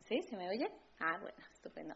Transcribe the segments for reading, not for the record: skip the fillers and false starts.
¿Sí? ¿Se me oye? Ah, bueno, estupendo.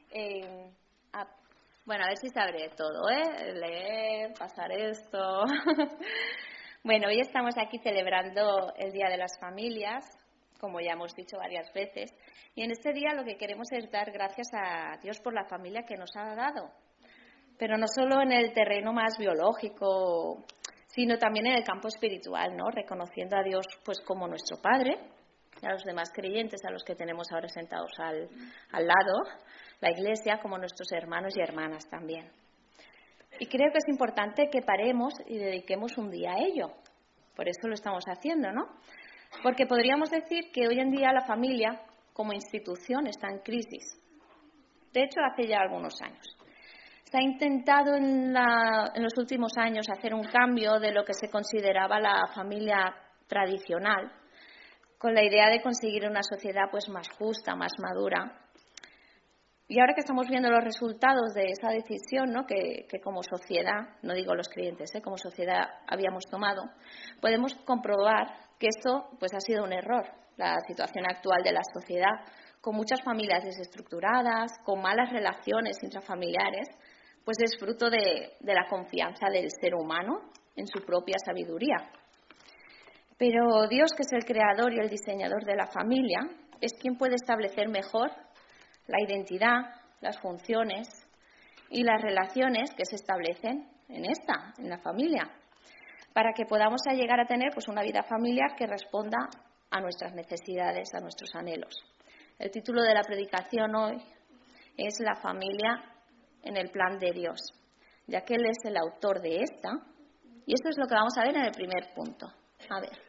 Bueno, a ver si sabré todo, leer, pasar esto. Bueno, hoy estamos aquí celebrando el Día de las Familias, como ya hemos dicho varias veces, y en este día lo que queremos es dar gracias a Dios por la familia que nos ha dado, pero no solo en el terreno más biológico, sino también en el campo espiritual, ¿no? Reconociendo a Dios pues como nuestro Padre, y a los demás creyentes a los que tenemos ahora sentados al lado, la Iglesia, como nuestros hermanos y hermanas también. Y creo que es importante que paremos y dediquemos un día a ello. Por eso lo estamos haciendo, ¿no? Porque podríamos decir que hoy en día la familia, como institución, está en crisis. De hecho, hace ya algunos años. Se ha intentado en los últimos años hacer un cambio de lo que se consideraba la familia tradicional, con la idea de conseguir una sociedad pues más justa, más madura. Y ahora que estamos viendo los resultados de esa decisión, ¿no? que como sociedad, no digo los creyentes, como sociedad habíamos tomado, podemos comprobar que esto pues ha sido un error. La situación actual de la sociedad, con muchas familias desestructuradas, con malas relaciones intrafamiliares, pues es fruto de la confianza del ser humano en su propia sabiduría. Pero Dios, que es el creador y el diseñador de la familia, es quien puede establecer mejor la identidad, las funciones y las relaciones que se establecen en la familia, para que podamos llegar a tener pues una vida familiar que responda a nuestras necesidades, a nuestros anhelos. El título de la predicación hoy es La familia en el plan de Dios, ya que Él es el autor de esta, y esto es lo que vamos a ver en el primer punto. A ver.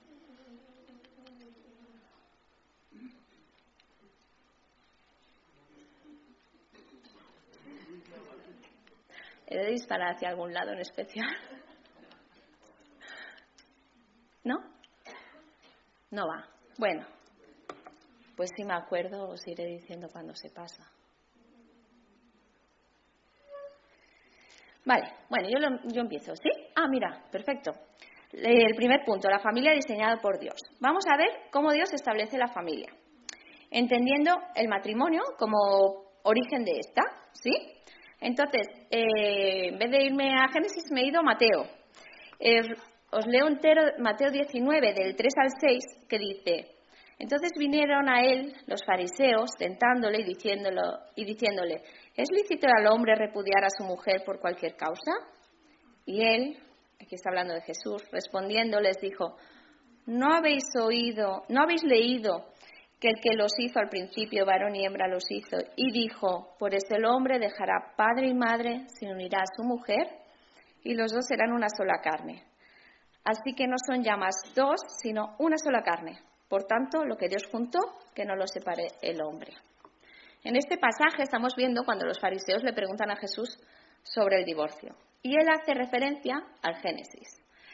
¿He de disparar hacia algún lado en especial? ¿No? No va. Bueno, pues si me acuerdo os iré diciendo cuando se pasa. Vale, bueno, yo empiezo, ¿sí? Ah, mira, perfecto. El primer punto, la familia diseñada por Dios. Vamos a ver cómo Dios establece la familia, entendiendo el matrimonio como origen de esta, ¿sí? Entonces, en vez de irme a Génesis, me he ido a Mateo. Os leo entero Mateo 19, del 3 al 6, que dice: Entonces vinieron a él los fariseos, tentándole y diciéndole: ¿Es lícito al hombre repudiar a su mujer por cualquier causa? Y él, aquí está hablando de Jesús, respondiendo les dijo: ¿No habéis leído que el que los hizo al principio, varón y hembra los hizo, y dijo: por eso el hombre dejará padre y madre, se unirá a su mujer, y los dos serán una sola carne? Así que no son ya más dos, sino una sola carne. Por tanto, lo que Dios juntó, que no lo separe el hombre. En este pasaje estamos viendo cuando los fariseos le preguntan a Jesús sobre el divorcio. Y él hace referencia al Génesis.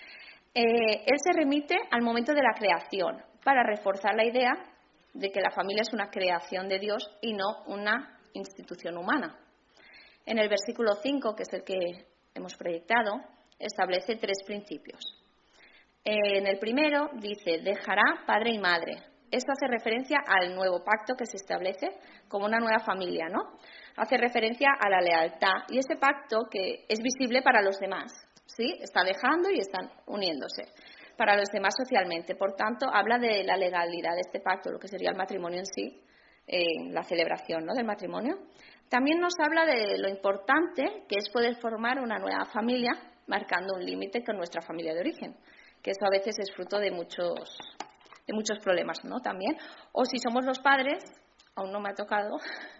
Él se remite al momento de la creación para reforzar la idea de que la familia es una creación de Dios y no una institución humana. En el versículo 5, que es el que hemos proyectado, establece 3 principios. En el primero dice: dejará padre y madre. Esto hace referencia al nuevo pacto que se establece como una nueva familia, ¿no? Hace referencia a la lealtad y ese pacto que es visible para los demás, ¿sí? Está dejando y están uniéndose para los demás socialmente. Por tanto, habla de la legalidad de este pacto, lo que sería el matrimonio en sí, la celebración, ¿no?, del matrimonio. También nos habla de lo importante que es poder formar una nueva familia, marcando un límite con nuestra familia de origen, que eso a veces es fruto de muchos problemas, ¿no?, también. O si somos los padres, aún no me ha tocado,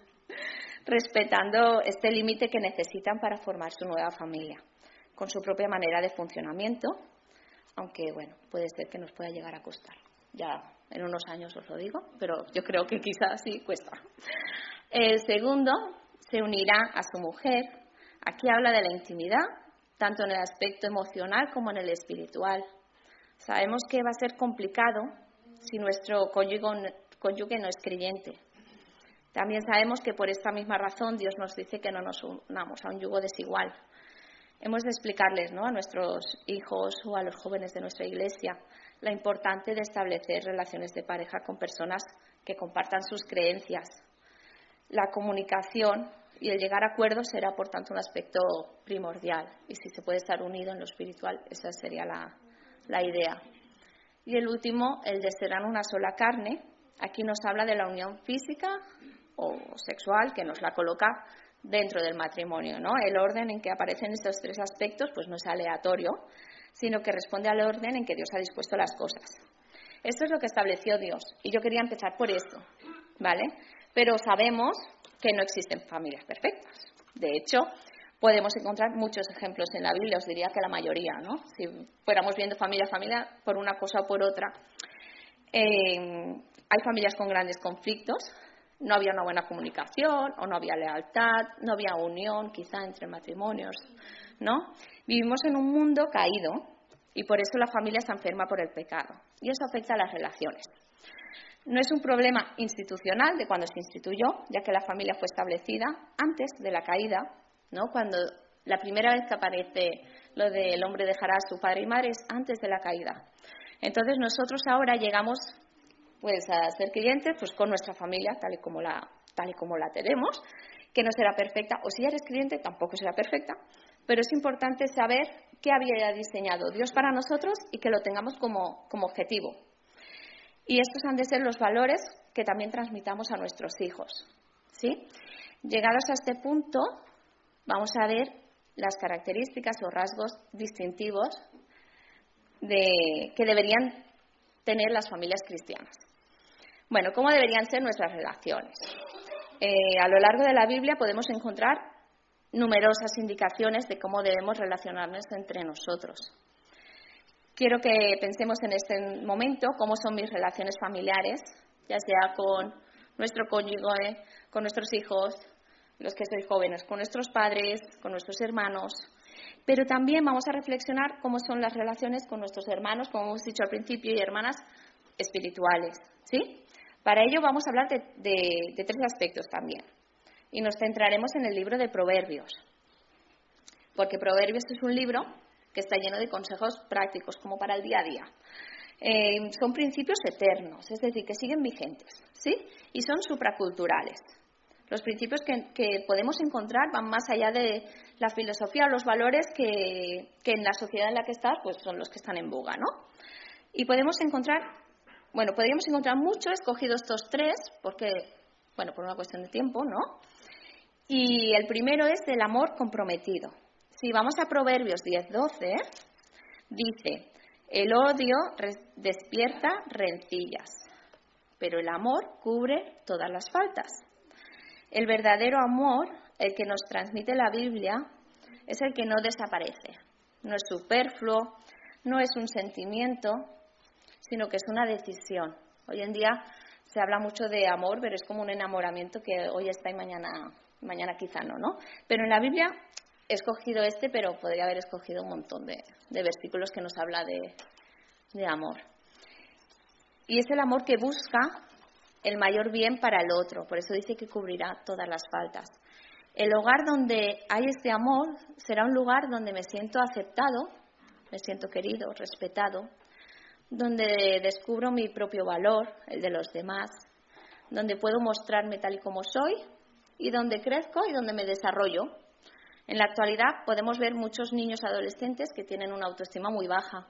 respetando este límite que necesitan para formar su nueva familia, con su propia manera de funcionamiento, aunque, bueno, puede ser que nos pueda llegar a costar. Ya en unos años os lo digo, pero yo creo que quizás sí cuesta. El segundo, se unirá a su mujer. Aquí habla de la intimidad, tanto en el aspecto emocional como en el espiritual. Sabemos que va a ser complicado si nuestro cónyuge no es creyente. También sabemos que por esta misma razón Dios nos dice que no nos unamos a un yugo desigual. Hemos de explicarles, ¿no?, a nuestros hijos o a los jóvenes de nuestra iglesia la importancia de establecer relaciones de pareja con personas que compartan sus creencias. La comunicación y el llegar a acuerdos será, por tanto, un aspecto primordial. Y si se puede estar unido en lo espiritual, esa sería la idea. Y el último, el de serán una sola carne. Aquí nos habla de la unión física o sexual, que nos la coloca dentro del matrimonio, ¿no? El orden en que aparecen estos tres aspectos pues no es aleatorio, sino que responde al orden en que Dios ha dispuesto las cosas. Esto es lo que estableció Dios, y yo quería empezar por esto, ¿vale? Pero sabemos que no existen familias perfectas. De hecho, podemos encontrar muchos ejemplos en la Biblia, os diría que la mayoría, ¿no? Si fuéramos viendo familia a familia, por una cosa o por otra. Hay familias con grandes conflictos, no había una buena comunicación, o no había lealtad, no había unión, quizá entre matrimonios, ¿no? Vivimos en un mundo caído y por eso la familia está enferma por el pecado. Y eso afecta a las relaciones. No es un problema institucional de cuando se instituyó, ya que la familia fue establecida antes de la caída, ¿no? Cuando la primera vez que aparece lo del hombre dejará a su padre y madre es antes de la caída. Entonces nosotros ahora llegamos pues a ser creyentes pues con nuestra familia tal y como la tenemos, que no será perfecta, o si ya eres creyente tampoco será perfecta, pero es importante saber qué había diseñado Dios para nosotros y que lo tengamos como objetivo. Y estos han de ser los valores que también transmitamos a nuestros hijos, ¿sí? Llegados a este punto, vamos a ver las características o rasgos distintivos que deberían tener las familias cristianas. Bueno, ¿cómo deberían ser nuestras relaciones? A lo largo de la Biblia podemos encontrar numerosas indicaciones de cómo debemos relacionarnos entre nosotros. Quiero que pensemos en este momento cómo son mis relaciones familiares, ya sea con nuestro cónyuge, con nuestros hijos, los que sois jóvenes, con nuestros padres, con nuestros hermanos. Pero también vamos a reflexionar cómo son las relaciones con nuestros hermanos, como hemos dicho al principio, y hermanas espirituales, ¿sí? Para ello vamos a hablar de tres aspectos también. Y nos centraremos en el libro de Proverbios. Porque Proverbios es un libro que está lleno de consejos prácticos, como para el día a día. Son principios eternos, es decir, que siguen vigentes, ¿sí? Y son supraculturales. Los principios que podemos encontrar van más allá de la filosofía o los valores que en la sociedad en la que estás, pues son los que están en boga, ¿no? Y podríamos encontrar mucho, he escogido estos tres, porque, bueno, por una cuestión de tiempo, ¿no? Y el primero es el amor comprometido. Si vamos a Proverbios 10:12, dice, el odio despierta rencillas, pero el amor cubre todas las faltas. El verdadero amor, el que nos transmite la Biblia, es el que no desaparece. No es superfluo, no es un sentimiento, sino que es una decisión. Hoy en día se habla mucho de amor, pero es como un enamoramiento que hoy está y mañana quizá no, ¿no? Pero en la Biblia he escogido este, pero podría haber escogido un montón de versículos que nos habla de amor. Y es el amor que busca el mayor bien para el otro, por eso dice que cubrirá todas las faltas. El hogar donde hay este amor será un lugar donde me siento aceptado, me siento querido, respetado, donde descubro mi propio valor, el de los demás, donde puedo mostrarme tal y como soy y donde crezco y donde me desarrollo. En la actualidad podemos ver muchos niños adolescentes que tienen una autoestima muy baja.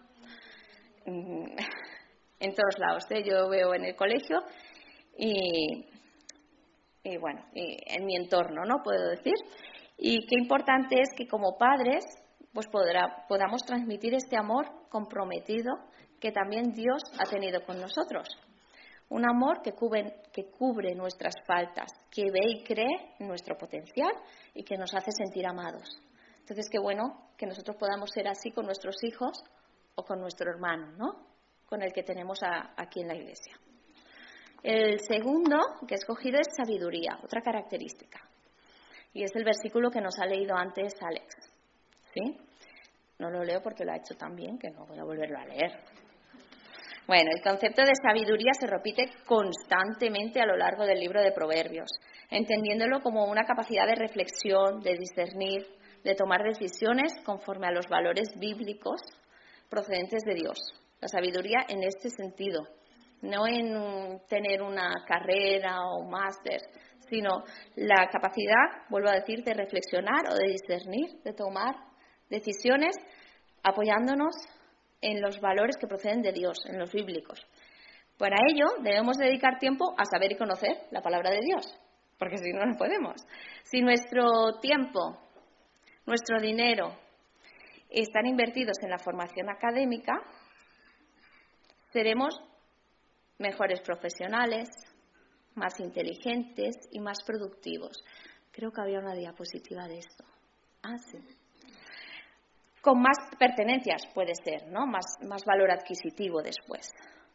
En todos lados, yo veo en el colegio y bueno, y en mi entorno, ¿no? Puedo decir. Y qué importante es que como padres pues podamos transmitir este amor comprometido que también Dios ha tenido con nosotros. Un amor que cubre nuestras faltas, que ve y cree en nuestro potencial y que nos hace sentir amados. Entonces, qué bueno que nosotros podamos ser así con nuestros hijos o con nuestro hermano, ¿no? Con el que tenemos aquí en la iglesia. El segundo que he escogido es sabiduría, otra característica. Y es el versículo que nos ha leído antes Alex. ¿Sí? No lo leo porque lo ha hecho tan bien que no voy a volverlo a leer. Bueno, el concepto de sabiduría se repite constantemente a lo largo del libro de Proverbios, entendiéndolo como una capacidad de reflexión, de discernir, de tomar decisiones conforme a los valores bíblicos procedentes de Dios. La sabiduría en este sentido, no en tener una carrera o un máster, sino la capacidad, vuelvo a decir, de reflexionar o de discernir, de tomar decisiones apoyándonos en los valores que proceden de Dios, en los bíblicos. Para ello debemos dedicar tiempo a saber y conocer la palabra de Dios, porque si no, no podemos. Si nuestro tiempo, nuestro dinero están invertidos en la formación académica, seremos mejores profesionales, más inteligentes y más productivos. Creo que había una diapositiva de esto. Ah, sí. Con más pertenencias puede ser, ¿no? Más valor adquisitivo después.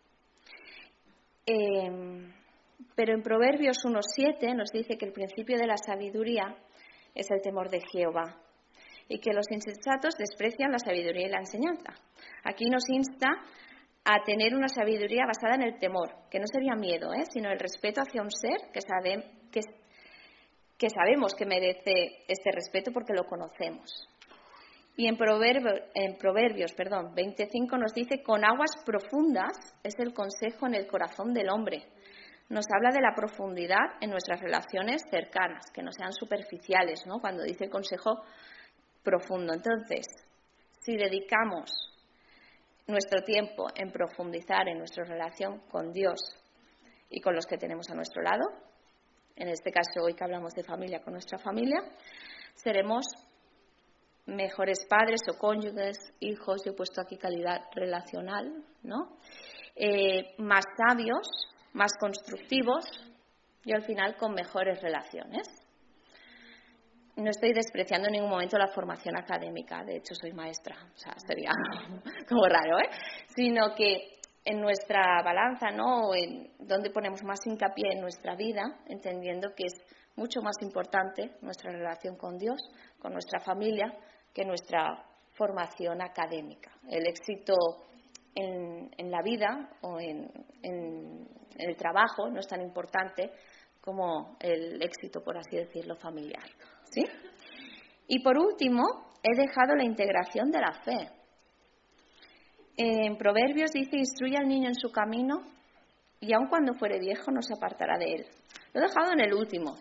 Pero en Proverbios 1:7 nos dice que el principio de la sabiduría es el temor de Jehová y que los insensatos desprecian la sabiduría y la enseñanza. Aquí nos insta a tener una sabiduría basada en el temor, que no sería miedo, sino el respeto hacia un ser que sabemos que merece este respeto porque lo conocemos. Y en Proverbios 25 nos dice: con aguas profundas es el consejo en el corazón del hombre. Nos habla de la profundidad en nuestras relaciones cercanas, que no sean superficiales, ¿no? Cuando dice consejo profundo. Entonces, si dedicamos nuestro tiempo en profundizar en nuestra relación con Dios y con los que tenemos a nuestro lado, en este caso hoy que hablamos de familia, con nuestra familia, seremos mejores padres o cónyuges, hijos, yo he puesto aquí calidad relacional, ¿no? Más sabios, más constructivos y al final con mejores relaciones. No estoy despreciando en ningún momento la formación académica, de hecho soy maestra, o sea, sería como raro, sino que en nuestra balanza, ¿no? En donde ponemos más hincapié en nuestra vida, entendiendo que es mucho más importante nuestra relación con Dios, con nuestra familia, que nuestra formación académica. El éxito en la vida o en el trabajo no es tan importante como el éxito, por así decirlo, familiar, ¿sí? Y por último, he dejado la integración de la fe. En Proverbios dice: instruye al niño en su camino y aun cuando fuere viejo no se apartará de él. Lo he dejado en el último,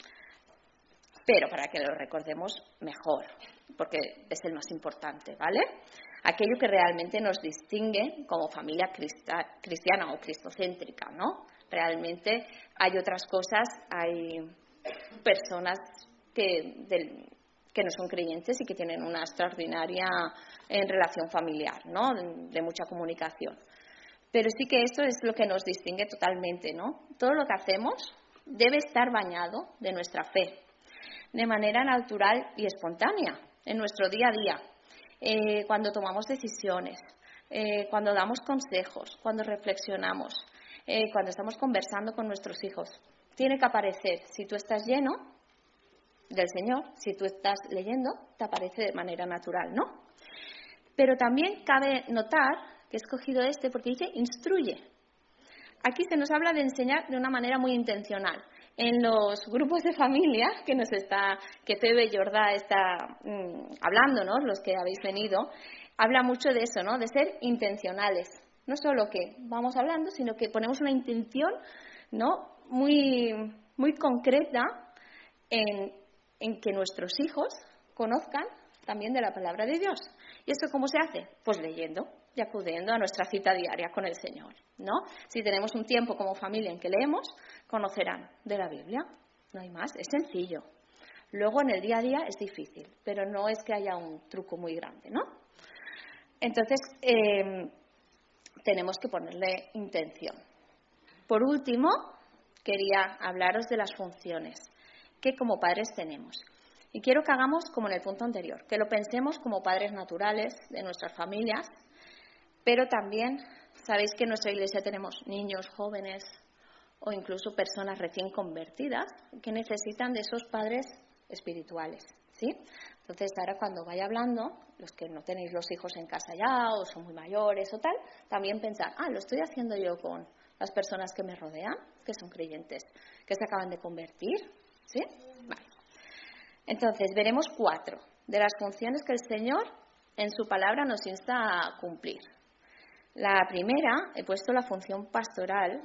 pero para que lo recordemos mejor, porque es el más importante, ¿vale? Aquello que realmente nos distingue como familia cristiana o cristocéntrica, ¿no? Realmente hay otras cosas, hay personas que no son creyentes y que tienen una extraordinaria relación familiar, ¿no? De mucha comunicación. Pero sí que esto es lo que nos distingue totalmente, ¿no? Todo lo que hacemos debe estar bañado de nuestra fe, de manera natural y espontánea, en nuestro día a día, cuando tomamos decisiones, cuando damos consejos, cuando reflexionamos, cuando estamos conversando con nuestros hijos. Tiene que aparecer, si tú estás lleno del Señor, si tú estás leyendo, te aparece de manera natural, ¿no? Pero también cabe notar que he escogido este porque dice instruye. Aquí se nos habla de enseñar de una manera muy intencional. En los grupos de familia que Febe y Jordá está hablando, ¿no? Los que habéis venido, habla mucho de eso, ¿no? De ser intencionales. No solo que vamos hablando, sino que ponemos una intención, ¿no? Muy, muy concreta en que nuestros hijos conozcan también de la palabra de Dios. ¿Y eso cómo se hace? Pues leyendo y acudiendo a nuestra cita diaria con el Señor, ¿no? Si tenemos un tiempo como familia en que leemos, conocerán de la Biblia. No hay más, es sencillo. Luego en el día a día es difícil, pero no es que haya un truco muy grande, ¿no? Entonces, tenemos que ponerle intención. Por último, quería hablaros de las funciones que como padres tenemos. Y quiero que hagamos como en el punto anterior, que lo pensemos como padres naturales de nuestras familias, pero también sabéis que en nuestra iglesia tenemos niños, jóvenes o incluso personas recién convertidas que necesitan de esos padres espirituales, ¿sí? Entonces, ahora cuando vaya hablando, los que no tenéis los hijos en casa ya o son muy mayores o tal, también pensar, lo estoy haciendo yo con las personas que me rodean, que son creyentes, que se acaban de convertir, ¿sí? Vale. Entonces, veremos 4 de las funciones que el Señor en su palabra nos insta a cumplir. La primera, he puesto la función pastoral,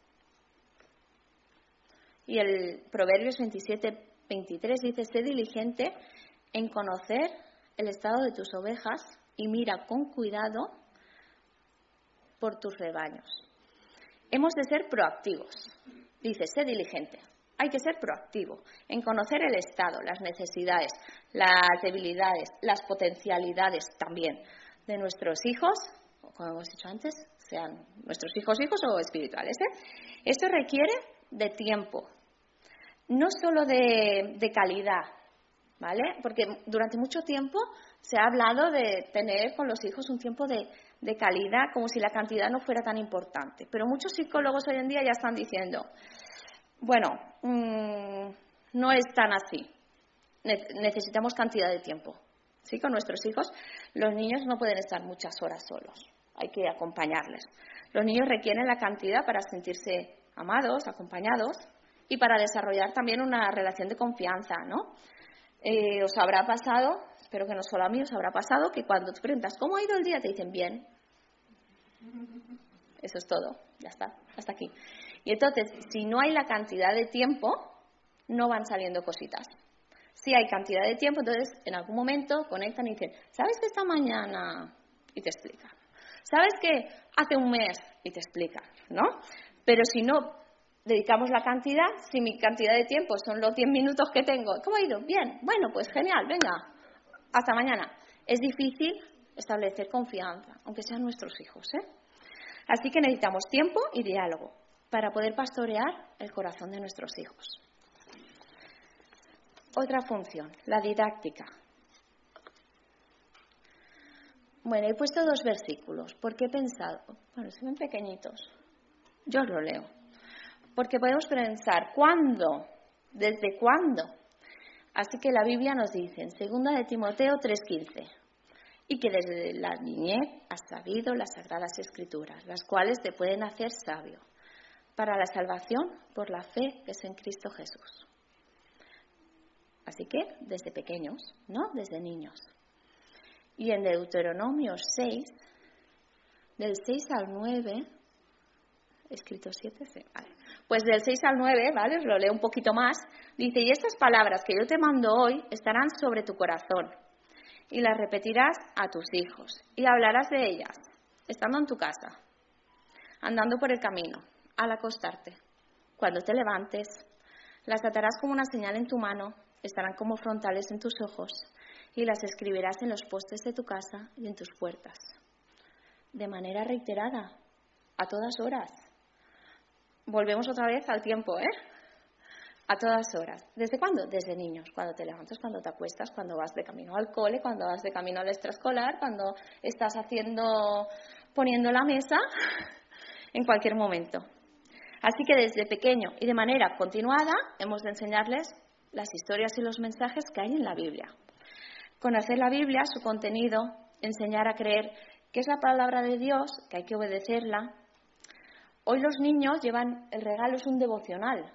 y el Proverbios 27:23 dice: sé diligente en conocer el estado de tus ovejas y mira con cuidado por tus rebaños. Hemos de ser proactivos. Dice, sé diligente. Hay que ser proactivo en conocer el estado, las necesidades, las debilidades, las potencialidades también de nuestros hijos, como hemos dicho antes, sean nuestros hijos o espirituales. Esto requiere de tiempo, no solo de calidad, ¿vale? Porque durante mucho tiempo se ha hablado de tener con los hijos un tiempo de calidad, como si la cantidad no fuera tan importante. Pero muchos psicólogos hoy en día ya están diciendo, bueno, no es tan así. Necesitamos cantidad de tiempo. ¿Sí? Con nuestros hijos, los niños no pueden estar muchas horas solos. Hay que acompañarles. Los niños requieren la cantidad para sentirse amados, acompañados y para desarrollar también una relación de confianza, ¿no? Os habrá pasado, espero que no solo a mí, os habrá pasado que cuando te preguntas ¿cómo ha ido el día? Te dicen bien. Eso es todo, ya está, hasta aquí. Y entonces, si no hay la cantidad de tiempo, no van saliendo cositas. Si hay cantidad de tiempo, entonces en algún momento conectan y dicen, ¿sabes que esta mañana? Y te explican. ¿Sabes que hace un mes? Y te explican, ¿no? Pero si no dedicamos la cantidad, si mi cantidad de tiempo son los 10 minutos que tengo, ¿cómo ha ido? Bien, bueno, pues genial, venga, hasta mañana. Es difícil establecer confianza, aunque sean nuestros hijos, ¿eh? Así que necesitamos tiempo y diálogo para poder pastorear el corazón de nuestros hijos. Otra función, la didáctica. Bueno, he puesto 2 versículos porque he pensado, bueno, se ven pequeñitos, yo os lo leo, porque podemos pensar, ¿cuándo? ¿Desde cuándo? Así que la Biblia nos dice en 2 de Timoteo 3:15, y que desde la niñez has sabido las Sagradas Escrituras, las cuales te pueden hacer sabio para la salvación por la fe que es en Cristo Jesús. Así que desde pequeños, ¿no? Desde niños. Y en Deuteronomio 6, del 6 al 9, escrito 7, sí, vale. Pues del 6 al 9, ¿vale? Os lo leo un poquito más. Dice, y estas palabras que yo te mando hoy estarán sobre tu corazón, y las repetirás a tus hijos, y hablarás de ellas, estando en tu casa, andando por el camino, al acostarte, cuando te levantes, las atarás como una señal en tu mano, estarán como frontales en tus ojos, y las escribirás en los postes de tu casa y en tus puertas, de manera reiterada, a todas horas. Volvemos otra vez al tiempo, ¿eh? A todas horas. ¿Desde cuándo? Desde niños. Cuando te levantas, cuando te acuestas, cuando vas de camino al cole, cuando vas de camino al extraescolar, cuando estás poniendo la mesa, en cualquier momento. Así que desde pequeño y de manera continuada hemos de enseñarles las historias y los mensajes que hay en la Biblia. Conocer la Biblia, su contenido, enseñar a creer que es la palabra de Dios, que hay que obedecerla. Hoy los niños llevan, el regalo es un devocional.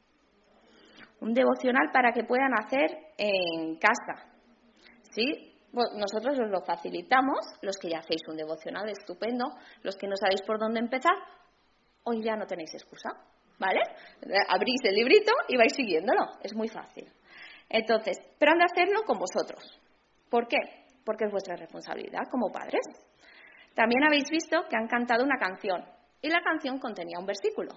Un devocional para que puedan hacer en casa. ¿Sí? Bueno, nosotros os lo facilitamos, los que ya hacéis un devocional, estupendo. Los que no sabéis por dónde empezar, hoy ya no tenéis excusa, ¿vale? Abrís el librito y vais siguiéndolo, es muy fácil. Entonces, pero han de hacerlo con vosotros. ¿Por qué? Porque es vuestra responsabilidad como padres. También habéis visto que han cantado una canción y la canción contenía un versículo.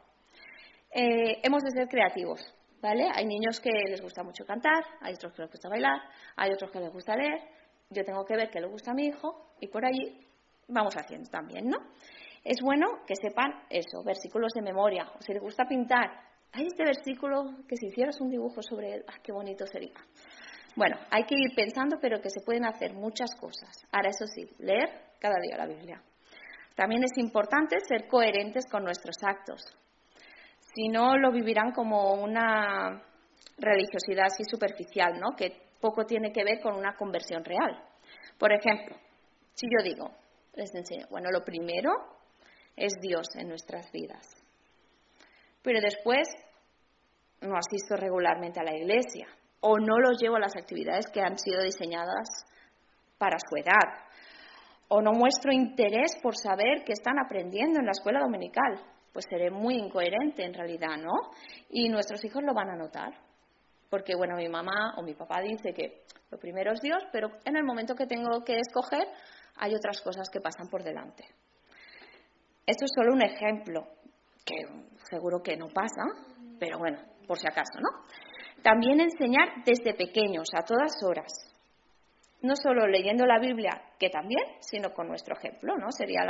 Hemos de ser creativos, ¿vale? Hay niños que les gusta mucho cantar, hay otros que les gusta bailar, hay otros que les gusta leer. Yo tengo que ver qué le gusta a mi hijo y por allí vamos haciendo también, ¿no? Es bueno que sepan eso, versículos de memoria. O si les gusta pintar, hay este versículo que si hicieras un dibujo sobre él, ¡ah, qué bonito sería! Bueno, hay que ir pensando, pero que se pueden hacer muchas cosas. Ahora, eso sí, leer cada día la Biblia. También es importante ser coherentes con nuestros actos. Si no, lo vivirán como una religiosidad así superficial, ¿no? Que poco tiene que ver con una conversión real. Por ejemplo, si yo digo, les enseño, bueno, lo primero es Dios en nuestras vidas. Pero después no asisto regularmente a la iglesia o no los llevo a las actividades que han sido diseñadas para su edad. o no muestro interés por saber qué están aprendiendo en la escuela dominical, pues seré muy incoherente en realidad, ¿no? Y nuestros hijos lo van a notar. Porque, bueno, mi mamá o mi papá dice que lo primero es Dios, pero en el momento que tengo que escoger hay otras cosas que pasan por delante. Esto es solo un ejemplo, que seguro que no pasa, pero bueno, por si acaso, ¿no? También enseñar desde pequeños, a todas horas. No solo leyendo la Biblia, que también, sino con nuestro ejemplo, ¿no? Sería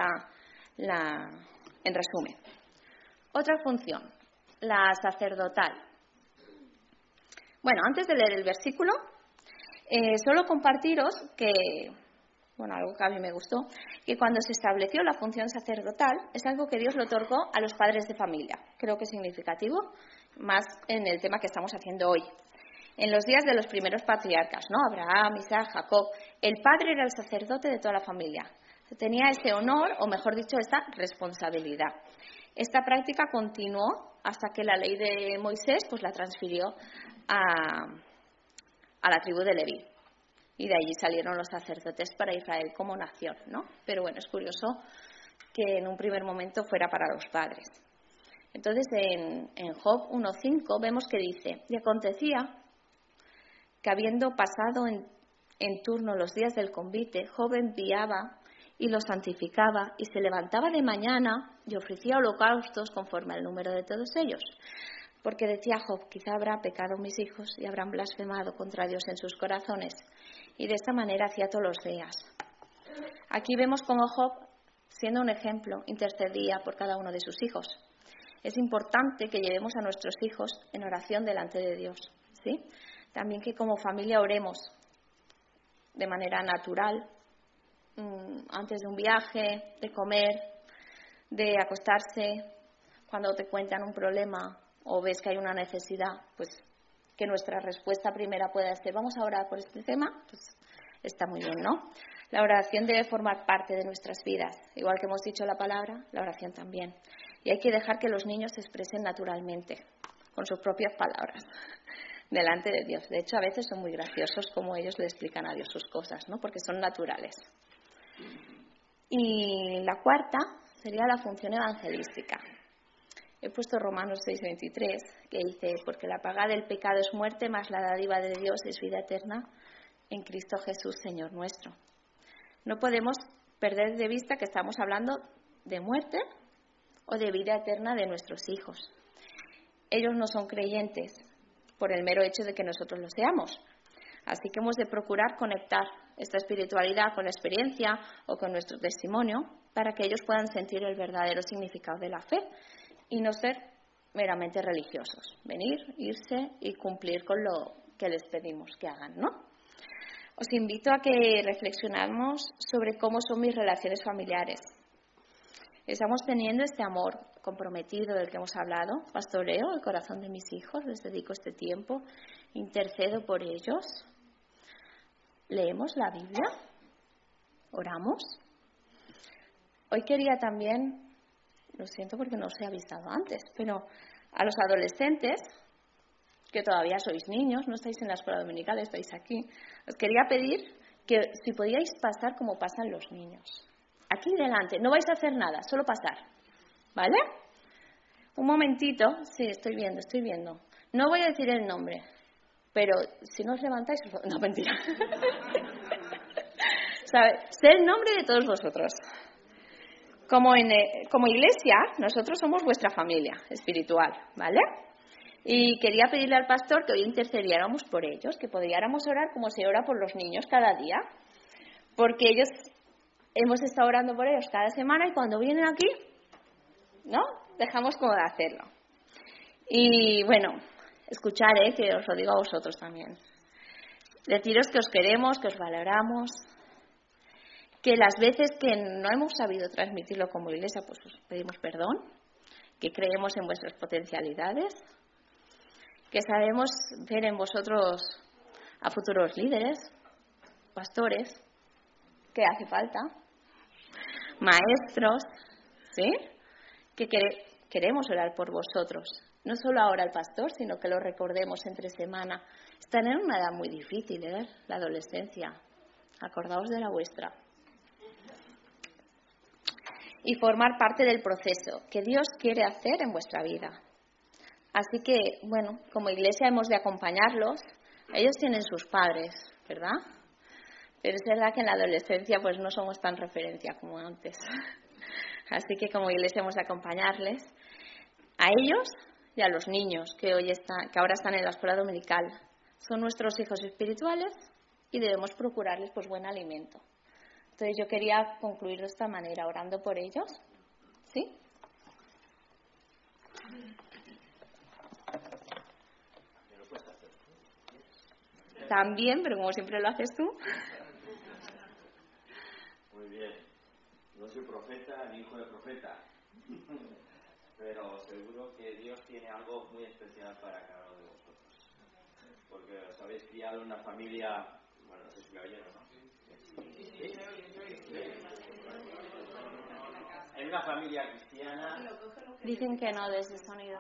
en resumen. Otra función, la sacerdotal. Bueno, antes de leer el versículo, solo compartiros que, bueno, algo que a mí me gustó, que cuando se estableció la función sacerdotal es algo que Dios le otorgó a los padres de familia. Creo que es significativo, más en el tema que estamos haciendo hoy. En los días de los primeros patriarcas, ¿no? Abraham, Isaac, Jacob, el padre era el sacerdote de toda la familia. Tenía ese honor, o mejor dicho, esta responsabilidad. Esta práctica continuó hasta que la ley de Moisés pues la transfirió a la tribu de Leví. Y de allí salieron los sacerdotes para Israel como nación, ¿no? Pero bueno, es curioso que en un primer momento fuera para los padres. Entonces, en Job 1:5 vemos que dice: y acontecía que habiendo pasado en turno los días del convite, Job enviaba y los santificaba, y se levantaba de mañana y ofrecía holocaustos conforme al número de todos ellos. Porque decía Job: quizá habrá pecado mis hijos y habrán blasfemado contra Dios en sus corazones. Y de esta manera hacía todos los días. Aquí vemos cómo Job, siendo un ejemplo, intercedía por cada uno de sus hijos. Es importante que llevemos a nuestros hijos en oración delante de Dios, ¿sí? También que como familia oremos de manera natural, antes de un viaje, de comer, de acostarse, cuando te cuentan un problema o ves que hay una necesidad, pues que nuestra respuesta primera pueda ser: vamos a orar por este tema, pues está muy bien, ¿no? La oración debe formar parte de nuestras vidas, igual que hemos dicho la palabra, la oración también. Y hay que dejar que los niños se expresen naturalmente, con sus propias palabras, delante de Dios. De hecho, a veces son muy graciosos como ellos le explican a Dios sus cosas, ¿no? Porque son naturales. Y la cuarta sería la función evangelística. He puesto Romanos 6:23, que dice: porque la paga del pecado es muerte, mas la dádiva de Dios es vida eterna en Cristo Jesús, Señor nuestro. No podemos perder de vista que estamos hablando de muerte o de vida eterna de nuestros hijos. Ellos no son creyentes por el mero hecho de que nosotros lo seamos. Así que hemos de procurar conectar esta espiritualidad con la experiencia o con nuestro testimonio para que ellos puedan sentir el verdadero significado de la fe y no ser meramente religiosos. Venir, irse y cumplir con lo que les pedimos que hagan, ¿no? Os invito a que reflexionemos sobre cómo son mis relaciones familiares. Estamos teniendo este amor comprometido del que hemos hablado. Pastoreo el corazón de mis hijos, les dedico este tiempo, intercedo por ellos. ¿Leemos la Biblia? ¿Oramos? Hoy quería también, lo siento porque no os he avisado antes, pero a los adolescentes, que todavía sois niños, no estáis en la escuela dominical, estáis aquí, os quería pedir que si podíais pasar como pasan los niños. Aquí delante, no vais a hacer nada, solo pasar, ¿vale? Un momentito, sí, estoy viendo. No voy a decir el nombre, pero si no os levantáis, no, mentira. Sé el nombre de todos vosotros. Como iglesia, nosotros somos vuestra familia espiritual, ¿vale? Y quería pedirle al pastor que hoy intercediéramos por ellos, que pudiéramos orar como se ora por los niños cada día, porque ellos, hemos estado orando por ellos cada semana y cuando vienen aquí, ¿no? Dejamos como de hacerlo. Y bueno, escuchar, que os lo digo a vosotros también. Deciros que os queremos, que os valoramos, que las veces que no hemos sabido transmitirlo como iglesia, pues os pedimos perdón, que creemos en vuestras potencialidades, que sabemos ver en vosotros a futuros líderes, pastores, que hace falta, maestros, ¿sí? Que queremos orar por vosotros. No solo ahora el pastor, sino que lo recordemos entre semana. Están en una edad muy difícil, la adolescencia. Acordaos de la vuestra. y formar parte del proceso que Dios quiere hacer en vuestra vida. Así que, bueno, como iglesia hemos de acompañarlos. Ellos tienen sus padres, ¿verdad? Pero es verdad que en la adolescencia pues no somos tan referencia como antes. Así que como iglesia hemos de acompañarles a ellos y a los niños que ahora están en la escuela dominical. Son nuestros hijos espirituales y debemos procurarles pues buen alimento. Entonces yo quería concluir de esta manera, orando por ellos. ¿Sí? También, pero como siempre lo haces tú. Muy bien. No soy profeta ni hijo de profeta, pero seguro que Dios tiene algo muy especial para cada uno de vosotros. Porque os habéis criado en una familia, bueno, no sé si me oyen o no. ¿Sí? En una familia cristiana. Dicen que no de ese sonido.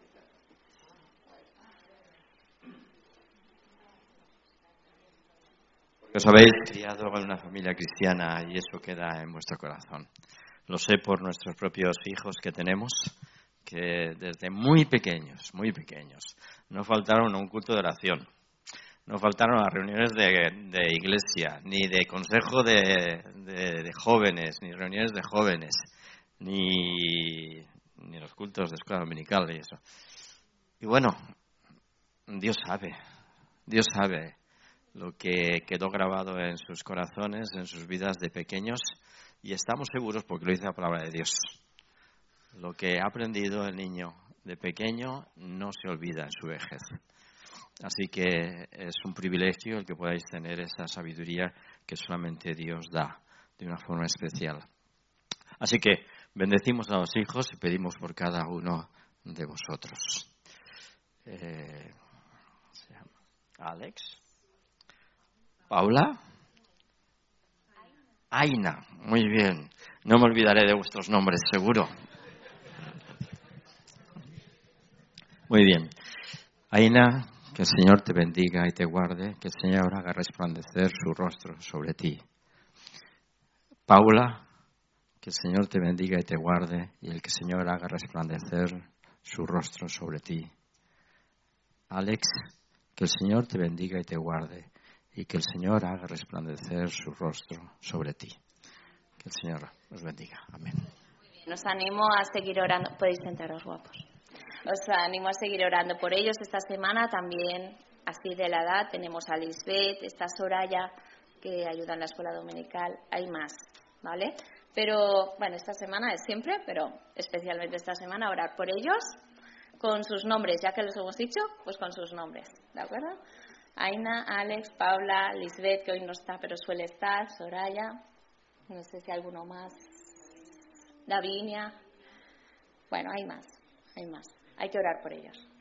Os habéis criado en una familia cristiana y eso queda en vuestro corazón. Lo sé por nuestros propios hijos que tenemos, que desde muy pequeños, no faltaron a un culto de oración, no faltaron a reuniones de iglesia, ni de consejo de jóvenes, ni reuniones de jóvenes, ni los cultos de escuela dominical y eso. Y bueno, Dios sabe lo que quedó grabado en sus corazones, en sus vidas de pequeños, y estamos seguros, porque lo dice la palabra de Dios, lo que ha aprendido el niño de pequeño no se olvida en su vejez. Así que es un privilegio el que podáis tener esa sabiduría que solamente Dios da de una forma especial. Así que bendecimos a los hijos y pedimos por cada uno de vosotros. Alex. ¿Paula? Aina, muy bien. No me olvidaré de vuestros nombres, seguro. Muy bien. Aina, que el Señor te bendiga y te guarde, que el Señor haga resplandecer su rostro sobre ti. Paula, que el Señor te bendiga y te guarde, y el que el Señor haga resplandecer su rostro sobre ti. Alex, que el Señor te bendiga y te guarde, y que el Señor haga resplandecer su rostro sobre ti. Que el Señor os bendiga. Amén. Os animo a seguir orando. Podéis sentaros, guapos. Os animo a seguir orando por ellos. Esta semana también, así de la edad, tenemos a Lisbeth, está Soraya, que ayuda en la escuela dominical. Hay más, ¿vale? Pero, bueno, esta semana es siempre, pero especialmente esta semana, orar por ellos con sus nombres. Ya que los hemos dicho, pues con sus nombres, ¿de acuerdo? Aina, Alex, Paula, Lisbeth, que hoy no está, pero suele estar, Soraya, no sé si alguno más, Davinia. Bueno, hay más. Hay que orar por ellos.